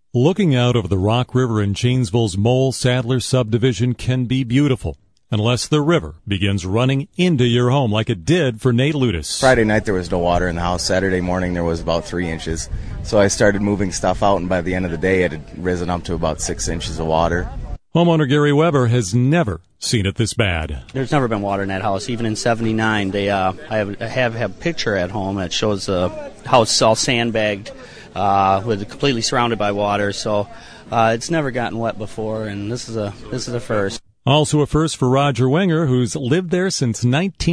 Looking out over the Rock River in Janesville's Mole-Sadler subdivision can be beautiful, unless the river begins running into your home like it did for Nate Ludis. Friday night there was no water in the house. Saturday morning there was about 3 inches. So I started moving stuff out, and by the end of the day it had risen up to about 6 inches of water. Homeowner Gary Weber has never seen it this bad. There's never been water in that house. Even in '79, I have a picture at home that shows the house all sandbagged, with completely surrounded by water. So it's never gotten wet before, and this is a first. Also a first for Roger Wenger, who's lived there since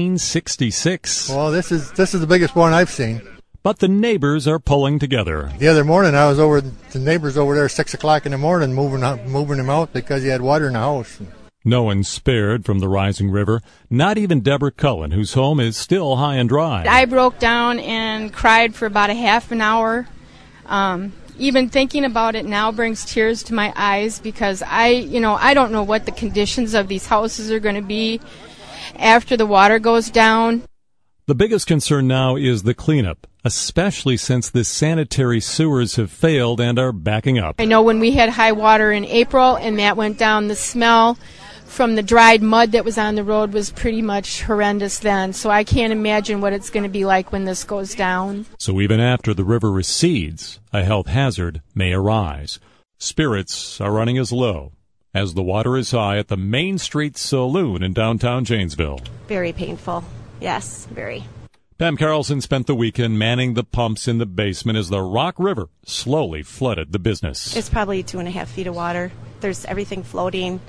1966. Well, this is the biggest one I've seen. But the neighbors are pulling together. The other morning, I was over the neighbors over there at 6 o'clock in the morning, moving them out because he had water in the house. No one spared from the rising river, not even Deborah Cullen, whose home is still high and dry. I broke down and cried for about a half an hour. Even thinking about it now brings tears to my eyes because I don't know what the conditions of these houses are going to be after the water goes down. The biggest concern now is the cleanup, especially since the sanitary sewers have failed and are backing up. I know when we had high water in April and that went down, the smell from the dried mud that was on the road was pretty much horrendous then. So I can't imagine what it's going to be like when this goes down. So even after the river recedes, a health hazard may arise. Spirits are running as low as the water is high at the Main Street Saloon in downtown Janesville. Very painful. Yes, very. Pam Carlson spent the weekend manning the pumps in the basement as the Rock River slowly flooded the business. It's probably 2.5 feet of water. There's everything floating.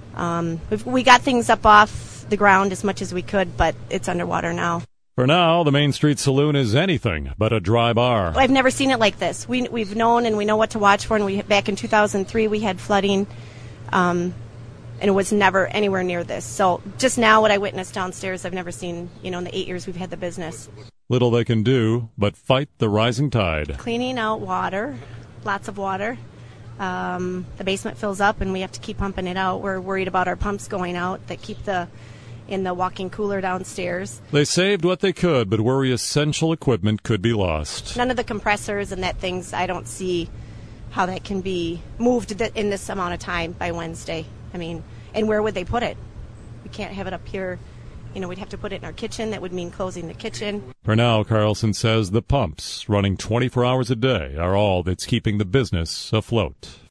We got things up off the ground as much as we could, but it's underwater now. For now, the Main Street Saloon is anything but a dry bar. I've never seen it like this. We've known and we know what to watch for. And back in 2003, we had flooding. And it was never anywhere near this. So just now what I witnessed downstairs, I've never seen, in the 8 years we've had the business. Little they can do but fight the rising tide. Cleaning out water, lots of water. The basement fills up and we have to keep pumping it out. We're worried about our pumps going out that keep in the walk-in cooler downstairs. They saved what they could, but worry essential equipment could be lost. None of the compressors and that things, I don't see how that can be moved in this amount of time by Wednesday. And where would they put it? We can't have it up here. We'd have to put it in our kitchen. That would mean closing the kitchen. For now, Carlson says the pumps running 24 hours a day are all that's keeping the business afloat.